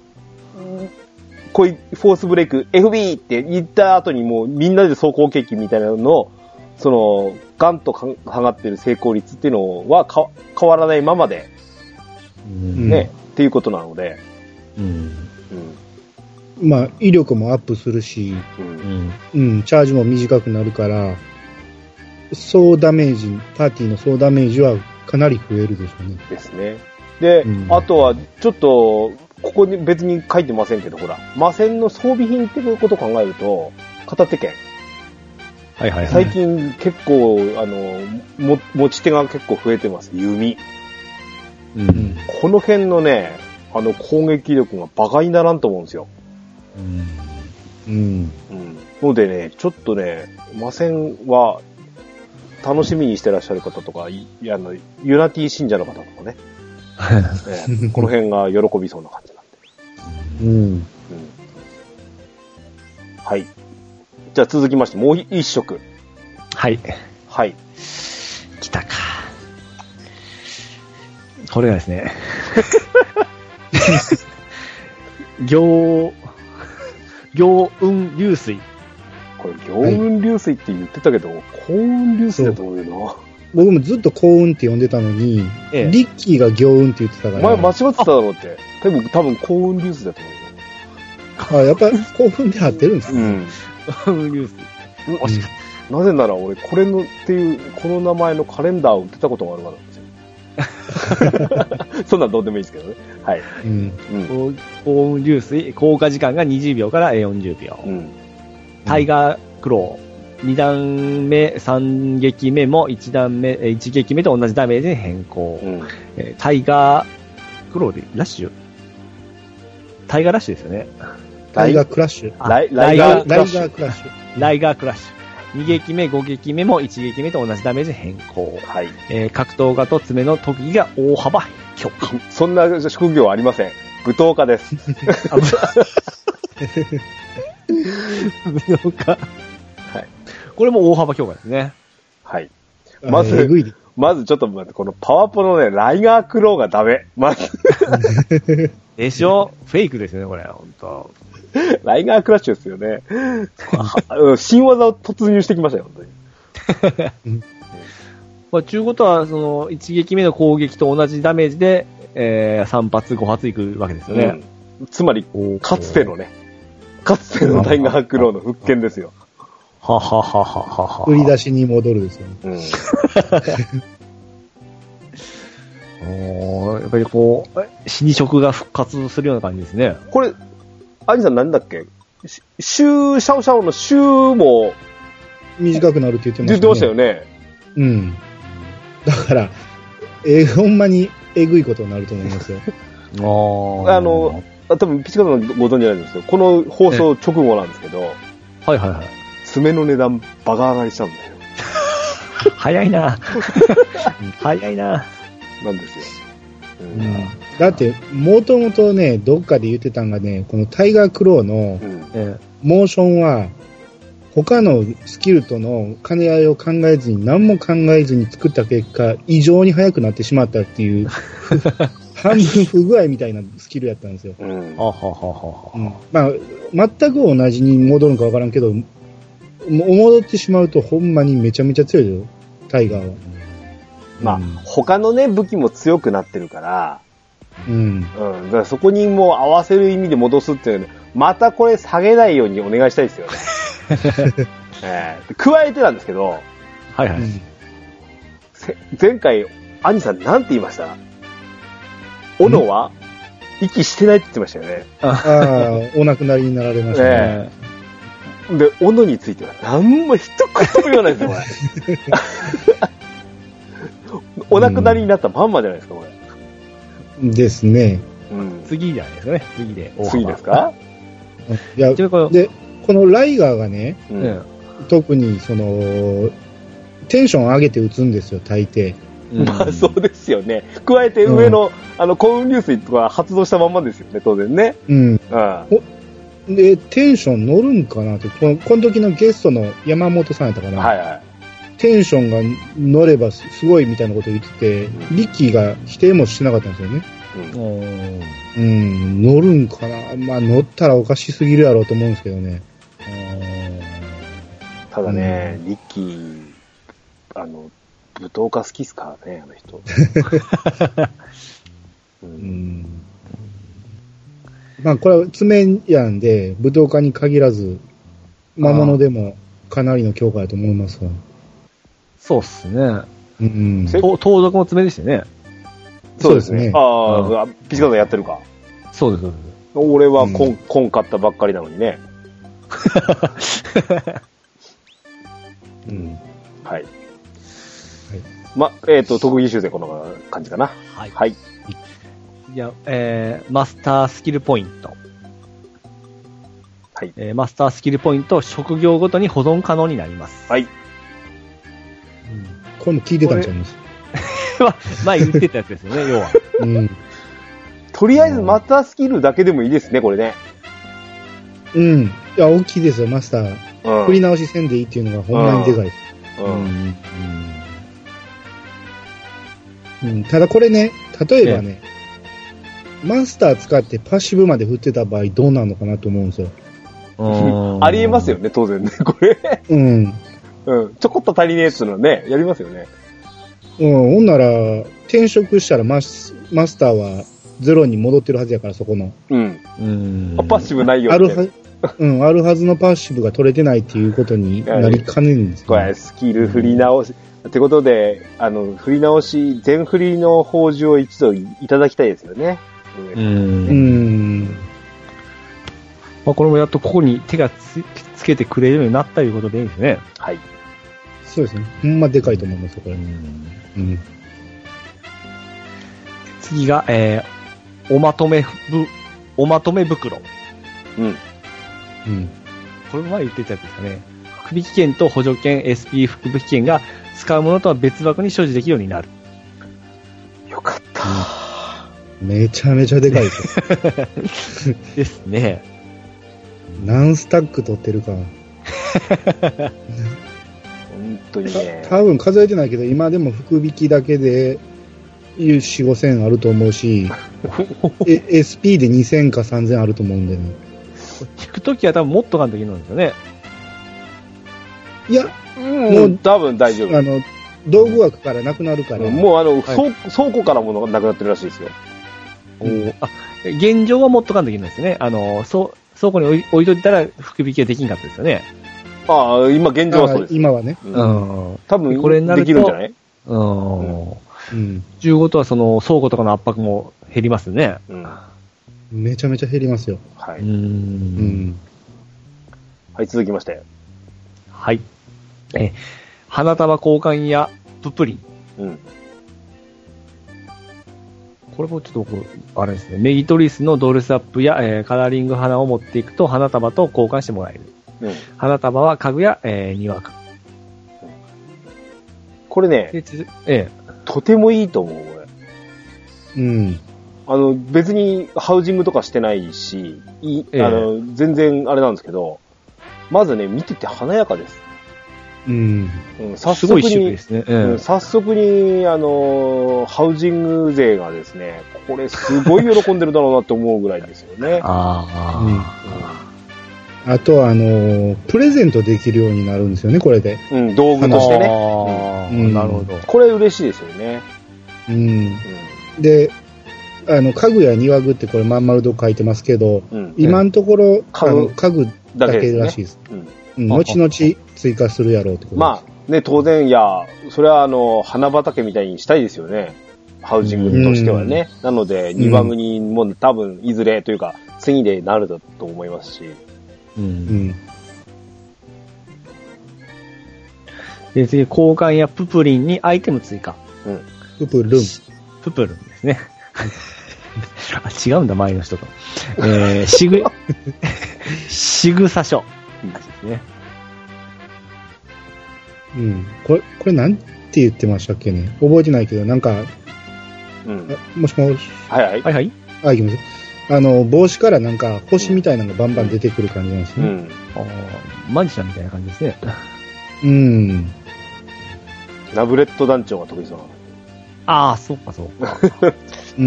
こういうフォースブレイク、エフビー って言った後にもうみんなで走行景気みたいなのを、その、ガンとかがってる成功率っていうのはか変わらないままで、うん、ね、っていうことなので、うんうん、まあ、威力もアップするし、うんうん、チャージも短くなるから、総ダメージ、パーティーの総ダメージはかなり増えるでしょうね。 ですね。で、うん、あとは、ちょっと、ここに別に書いてませんけど、ほら、魔線の装備品っていうことを考えると、片手剣。はいはいはい、最近結構、あの、も、持ち手が結構増えてます。弓。うん、この辺のね、あの攻撃力が馬鹿にならんと思うんですよ。うん。うん。うん。のでね、ちょっとね、魔線は楽しみにしてらっしゃる方とか、いあの、ユナティ信者の方とかね、ねこの辺が喜びそうな感じなんで。うん。うん。はい。じゃあ続きまして、もう一色。 はい。 はい。 来たか。これがですね。行、行運流水。 これ、行運流水って言ってたけど、はい、幸運流水だと思うよな。 僕もずっと幸運って呼んでたのに、ええ、リッキーが行運って言ってたから。 前間違ってただろうって。多分、多分幸運流水だと思うよ。 あ、やっぱ幸運で合ってるんですね。うん。 幸運流水。 惜しかった。なぜなら俺、これのっていう、この名前のカレンダーを売ってたことがあるからなんですよ。そんなんどうでもいいですけどね。はい。うん。 幸運流水、効果時間がにじゅうびょうからよんじゅうびょう。うん、タイガークロー、に段目、さん撃目もいち段目、いち撃目と同じダメージに変更。うん、タイガークローでラッシュタイガーラッシュですよね。 タイガークラッシュ。 ライガークラッシュ。 ライガークラッシュ。に撃目、ご撃目もいち撃目と同じダメージ変更。はい。えー、格闘家と爪の特技が大幅強化。 そんな職業はありません。舞踏家です。 舞踏家。はい。これも大幅強化ですね。 はい。まず、まずちょっと待って、このパワポのね、ライガークローがダメ。まず。 でしょ？フェイクですよね、これ。ほんと。 ライガークラッシュですよね。新技を突入してきましたよ、本当に。 まあ、ちゅうことは、その、一撃目の攻撃と同じダメージで、えー、さん発、ご発いくわけですよね。 うん、つまり、かつてのね、かつてのライガークローの復権ですよ。 はははははは。 売り出しに戻るですよね。 うん、おやっぱりこう、死に色が復活するような感じですね。 これ、アニさんなんだっけ？シュー、シャオシャオのシューも短くなるって言ってましたね。 言ってましたよね。 うん。だから、えー、ほんまにえぐいことになると思いますよ。 ああの、多分ピチカさんご存知ないんですけど、この放送直後なんですけど、はいはいはい。 爪の値段バカ上がりしたんだよ。 早いな。早いな。 なんですよ。 うん、だって、もともとね、どっかで言ってたんがね、このタイガークローの、うん、モーションは、他のスキルとの兼ね合いを考えずに、何も考えずに作った結果、異常に速くなってしまったっていう、半分不具合みたいなスキルやったんですよ。うん、はははは、うん、まあ、全く同じに戻るのかわからんけど、戻ってしまうとほんまにめちゃめちゃ強いよ、タイガーは。 まあ、うん、他のね、武器も強くなってるから、うん。うん。だからそこにもう合わせる意味で戻すっていうのは、またこれ下げないようにお願いしたいですよね。えー、加えてなんですけど、はいはい。前回、 兄さんなんて言いました？斧は息してないって言ってましたよね。 ああ、お亡くなりになられましたね。 ねで、斧については何も一言も言わないですよ、これ。お亡くなりになったまんまじゃないですか、これ。ですね。 うん、次じゃないですかね、次で。 次ですか？ いや、で、このライガーがね、うん、特にその、テンション上げて打つんですよ、大抵。 うん、まあそうですよね。加えて上の、うん、あの、幸運流水とか発動したまんまですよね、当然ね。 うん。ああで、テンション乗るんかなって、この、この時のゲストの山本さんやったかな。はいはい。テンションが乗ればすごいみたいなことを言ってて、うん、リッキーが否定もしなかったんですよね。うん。うん、乗るんかな。まあ乗ったらおかしすぎるやろうと思うんですけどね。 ただね、うん、リッキー、あの、舞踏家好きっすからね、あの人。 うん、まあこれは爪やんで、舞踏家に限らず、魔物でもかなりの強化だと思いますわ。 そうっすね。うん。盗賊も爪でしたね。 そうですね。ああ、ピチカさんやってるか。 そうです、そうです。 俺はコン、うん、コン買ったばっかりなのにね。うん。はい。はい。ま、えっ、ー、と、特技修正この感じかな。はい。はい。 じゃあ、えー、マスタースキルポイント。はい。えー、マスタースキルポイント、職業ごとに保存可能になります。 はい。 これも聞いてたんちゃいます前言ってたやつですよね、要は。うん。 とりあえずマスタースキルだけでもいいですね、これね。 うん。いや、大きいですよ、マスター。うん、振り直しせんでいいっていうのがほんまにでかい。うん。うんうん、ただこれね、例えばね、ねマスター使ってパッシブまで振ってた場合どうなるのかなと思うんですよ。 ありえますよね、当然ね、これ。うん。うん。ちょこっと足りねえっつうのはね、やりますよね。 うん。ほんなら、転職したらマス、マスターはゼロに戻ってるはずやから、そこの。うん。 うん。パッシブないよあるは、うん、あるはずのパッシブが取れてないっていうことになりかねんです、ね。 これ、スキル振り直し、ってことで、あの、振り直し、全振りの報酬を一度いただきたいですよね。うん。うん。 まあ、これもやっとここに手が つ, つけてくれるようになったということでいいんですね。はい。 そうですね。ほんまでかいと思いますよ、これ。うん。うん、 次が、えー、おまとめぶ、おまとめ袋。うん。うん。これも前言ってたやつですかね。福引券と補助券、エスピー 福引券が使うものとは別箱に所持できるようになる。 よかった。 うん、めちゃめちゃでかいです。 ですね。 何スタック取ってるか。 本当にね。 多分数えてないけど、今でも福引きだけでよん、ごせんあると思うし、エスピー でにせんかさんぜんあると思うんでね。 聞くときは多分もっとかんときなんですよね。 いや、 うん、もう多分大丈夫。 あの、道具枠からなくなるから。 もうあの、はい、倉, 倉庫からものがなくなってるらしいですよ。 うん、あ、現状はもっとかんときなんですね。あの、そう、倉庫に置い、置いといたら福引きはできんかったですよね。 ああ、今現状はそうです。 今はね。 うん。 多分、これになるとできるんじゃない？ うん。うん。じゅうごとはその倉庫とかの圧迫も減りますね。うん。 めちゃめちゃ減りますよ。 はい。うん。うん。はい、続きまして。 はい。え、花束交換やププリン。うん。これもちょっと、あれですね。メギトリスのドレスアップや、えー、カラーリング花を持っていくと花束と交換してもらえる。うん、花束は家具や、えー、庭家。 これね、ええ、とてもいいと思う、これ。うん。あの、別にハウジングとかしてないし、いええ、あの、全然あれなんですけど、まずね、見てて華やかです。うん。うん、早速に、すごいですね、ええうん、早速に、あの、ハウジング勢がですね、これすごい喜んでるだろうなって思うぐらいですよね。ああ。うんうんあとは、あのー、プレゼントできるようになるんですよね、これで。 うん、道具としてね。あうん、なるほど。これ嬉しいですよね。 うん。うん、で、あの、家具や庭具ってこれまん丸と書いてますけど、うん、今のところ、あの家具だけらしいです。うん。後々追加するやろうってことです。 まあ、 ね、当然、いや、それはあの、花畑みたいにしたいですよね。ハウジングとしてはね。なので、にばん組も多分、いずれというか、次でなるだと思いますし。うん。うん、 で、次、交換やププリンにアイテム追加。 うん。ププルン。 ププルンですね。あ、違うんだ、前の人と。えー、しぐ、しぐさ書。ですね。 うん。これ、これなんて言ってましたっけね。覚えてないけど、なんか、うん。もしもし。 はいはい。 はいはい。 あ、いきます。あの、帽子からなんか、星みたいなのがバンバン出てくる感じなんですね。うん。 ああ、マジシャンみたいな感じですね。 うん。 ラブレット団長が得意そうな。 ああ、そうかそうか。 うん。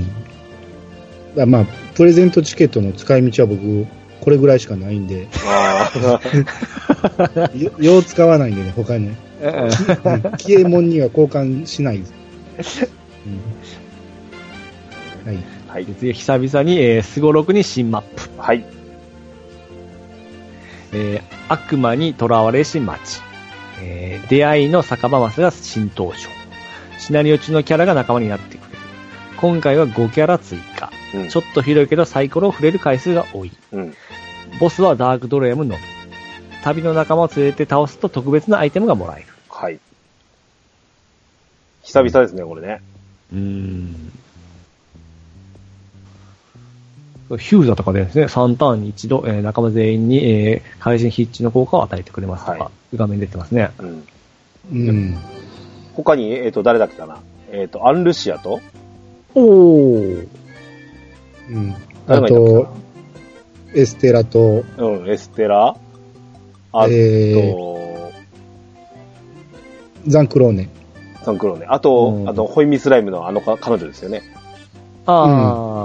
まあ、プレゼントチケットの使い道は僕、これぐらいしかないんで。ああ。よう使わないんでね、他に。消えもんには交換しないです。うん、はい。 はい。次、久々に、えー、スゴロクに新マップ。 はい。 えー、悪魔に囚われし町。えー、出会いの酒場マスが新登場。シナリオ中のキャラが仲間になってくれる。今回はごキャラ追加。うん、ちょっと広いけどサイコロを触れる回数が多い。うん、ボスはダークドレームのみ。旅の仲間を連れて倒すと特別なアイテムがもらえる。 はい。久々ですね、これね。 うーん。ヒューザとかでですね、さんターンに一度、えー、仲間全員に、えー、怪人必致の効果を与えてくれますとか、はい、画面出てますね。うん。 うん。 他に、えっ、ー、と、誰だっけかな。えっ、ー、と、アンルシアと、 おー。 うん。あと、エステラと、 うん、エステラあと、えー、 ザンクローネ。 ザンクローネ。あと、あと、ホイミスライムのあの彼女ですよね。 ああ、うん、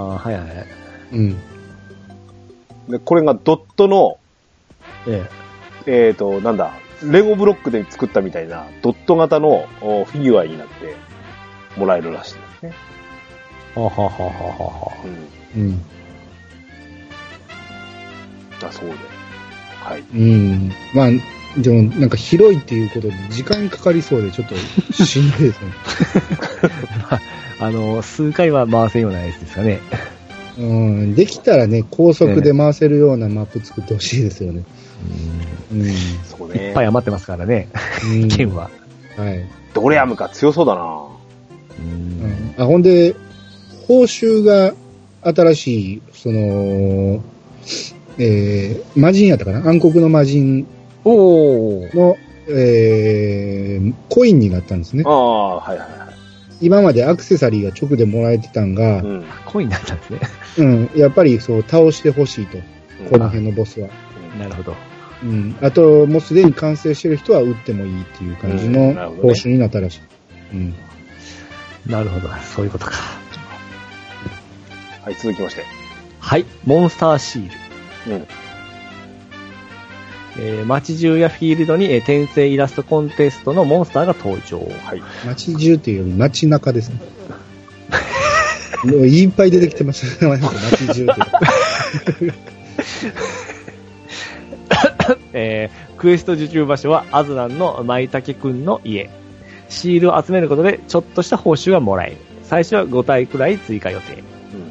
はいはい。 うん。 で、これがドットの、 ええ。えっ、ー、と、なんだ、レゴブロックで作ったみたいなドット型のフィギュアになってもらえるらしいですね。 ははははは。 うん。うん。 だそうで。はい。 うん。まあ、でもなんか広いっていうことで時間かかりそうでちょっとしんどいですね。 まあ、あの、数回は回せんようなやつですかね。 うん。できたらね、高速で回せるようなマップ作ってほしいですよね。 うん。うん。そうね。いっぱい余ってますからね。剣は。 はい。 ドレアムか強そうだな。 うん。あ、ほんで、報酬が新しい、その、えー、魔人やったかな、暗黒の魔人の、えー、コインになったんですね。 ああ、はいはいはい。 今までアクセサリーが直でもらえてたんが、 うん、コインになったんですね。 うん、やっぱりそう、倒してほしいと、うん、この辺のボスは。 なるほど。 うん。あと、もうすでに完成してる人は撃ってもいいっていう感じの報酬になったらしい。うん。 なるほど。そういうことか。 はい、続きまして。 はい、モンスターシール。うん。えー、街中やフィールドに、えー、転生イラストコンテストのモンスターが登場。はい。 街中っていうより街中ですね。もういっぱい出てきてましたね。街中って。 えー、クエスト受注場所はアズナンの舞茸くんの家。シールを集めることでちょっとした報酬がもらえる。最初はご体くらい追加予定。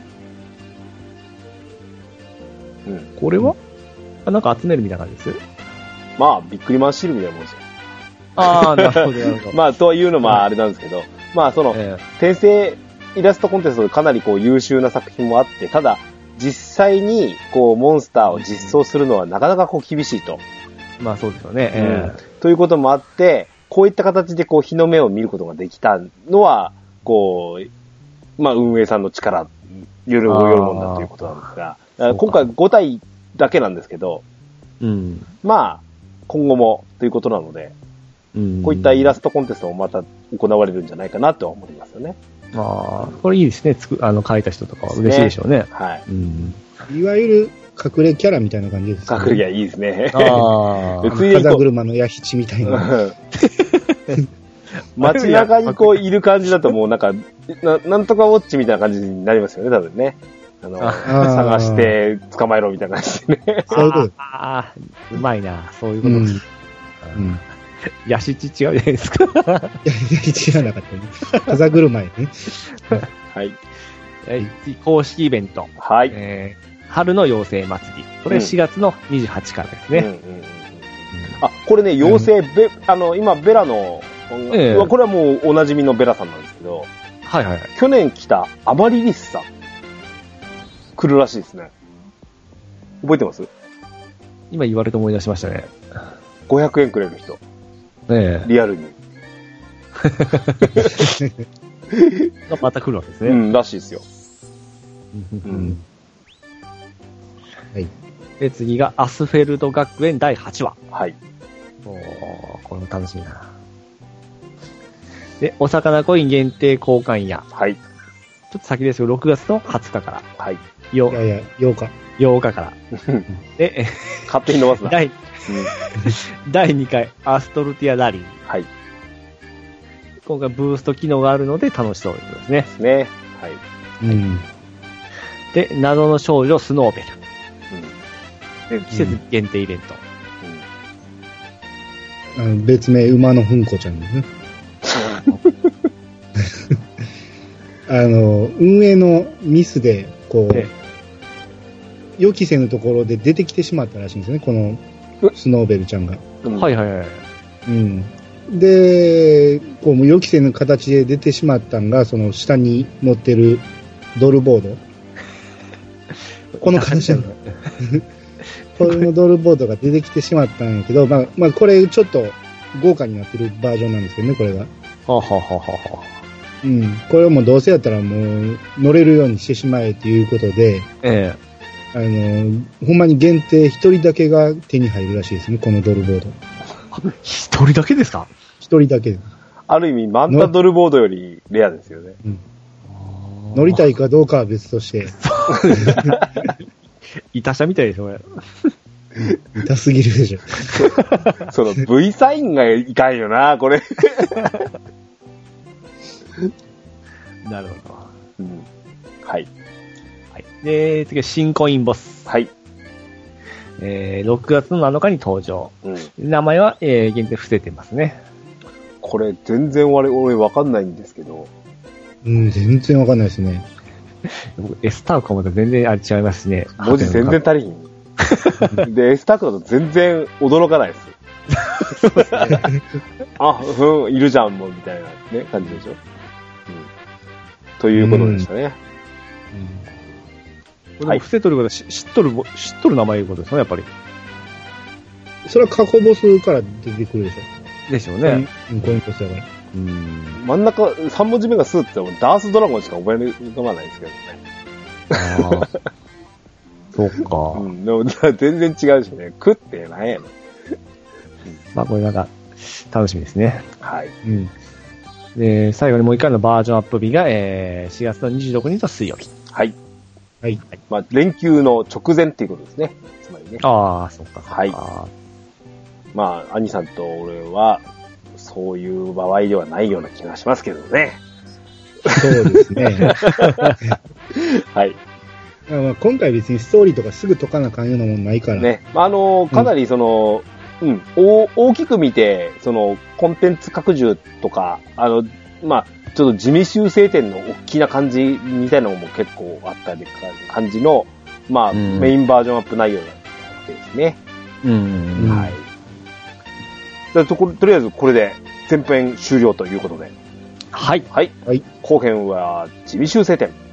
うん。うん、これは、うん、なんか集めるみたいな感じです。 まあ、ビックリマンシールみたいなもんですよ。 ああ、なるほど、なるほど。 まあ、というのもあれなんですけど、まあ、その、えー、転生イラストコンテストでかなりこう優秀な作品もあって、ただ、実際に、こう、モンスターを実装するのはなかなかこう厳しいと。 まあそうですよね。えーうん、ということもあって、こういった形でこう、日の目を見ることができたのは、こう、まあ運営さんの力、よるよるもんだということなんですが、今回ご体だけなんですけど、うん、まあ、今後もということなので、うん、こういったイラストコンテストもまた行われるんじゃないかなとは思いますよね。 ああ、これいいですね。つく、あの、書いた人とかは嬉しいでしょうね。ね、はい、 うん。いわゆる隠れキャラみたいな感じですね。 隠れキャラいいですね。 ああ。風車のヤヒチみたいな。 街中にこういる感じだともうなんか、な, なんとかウォッチみたいな感じになりますよね、多分ね。あの、あ探して捕まえろみたいな感じでね。 そういうこと。 ああ、うまいな、そういうことです。うんうん、 ヤシチ違うじゃないですか。いや、 違わなかったね。風車やね。 はい。 公式イベント。 はい。 えー、春の妖精祭り。これしがつのにじゅうはちからですね。うんうんうん、 あ、これね、妖精、ベ、あの、今、ベラの、えー、これはもうおなじみのベラさんなんですけど、 はいはい。 去年来たアマリリスさん、来るらしいですね。覚えてます？ 今言われて思い出しましたね。 ごひゃくえんくれる人。 ええ。 リアルに。 また来るわけですね。 うん、らしいですよ。 うん。はい。で、次がアスフェルド学園だいはちわ。 はい。 おー、これも楽しみな。で、お魚コイン限定交換屋。 はい。ちょっと先ですよ、ろくがつのはつかから。 はい。 よ、いやいや、ようか。 ようかから。で、 勝手に伸ばすな。 第、うん、だいにかい、アストルティアラリー。 はい。 今回ブースト機能があるので楽しそうですね。 ですね。はい。 うん。 で、謎の少女スノーベル。うん。で、季節限定イベント。 うん。あの別名、馬のふんこちゃんですね。あの、運営のミスで、こう、予期せぬところで出てきてしまったらしいんですね、このスノーベルちゃんが。 はいはいはい。 うん。で、こう、予期せぬ形で出てしまったんが、その下に乗ってるドルボード。この形なの。このドルボードが出てきてしまったんやけど、まあ、まあ、これちょっと豪華になってるバージョンなんですけどね、これが。 はあ、はあはははうん。これもどうせやったらもう乗れるようにしてしまえということで、 ええ。 あの、ほんまに限定一人だけが手に入るらしいですね、このドルボード。 一人だけですか？ 一人だけ。 ある意味、マンタドルボードよりレアですよね。うん、 乗りたいかどうかは別として。 痛さみたいでしょ、これ。 痛すぎるでしょ。 その V サインがいかんよな、これ。 なるほど。 うん、はい。 はい。で、次は新コインボス。 はい。 えー、ろくがつのなのかに登場。 うん、 名前は、えー、限定伏せてますね。 これ全然俺、俺わかんないんですけど。 うん、全然わかんないですね。 僕、エスタークかもと全然あれ違いますしね。 文字全然足りひん。で、エスタークだと全然驚かないです。そうですね。あ、ふん、いるじゃん、もう、みたいなね、感じでしょ。うん。ということでしたね。 うん。はい。伏せとること知っとる、知っとる名前いうことですね、やっぱり。 それは過去ボスから出てくるでしょ。 でしょうね。 うん、コインボスやから。 うん。 真ん中、さん文字目がスーって言ってもダースドラゴンしか覚え浮かばないですけどね。 ああ。そうか。 うん。でも全然違うしね。クって何やねん。 まあこれなんか、楽しみですね。 はい。 うん。で、最後にもう一回のバージョンアップ日が、えー、しがつのにじゅうろくにちの水曜日。 はい。 はい。 まあ、連休の直前っていうことですね。つまりね。 ああ、そっか。 はい。まあ、兄さんと俺は、そういう場合ではないような気がしますけどね。 そうですね。 はい。 まあ、今回別にストーリーとかすぐ解かなあかんようなもんないから。 ね。あの、かなりその、うん、うん、大, 大きく見て、その、コンテンツ拡充とか、あの、まあ、ちょっと地味修正点の大きな感じみたいなのも結構あったり感じの、まあ、うん、メインバージョンアップ内容なわけですね。 うん。 はい。だと, とりあえずこれで前編終了ということで。 はい。 はい。 はい。 後編は地味修正点。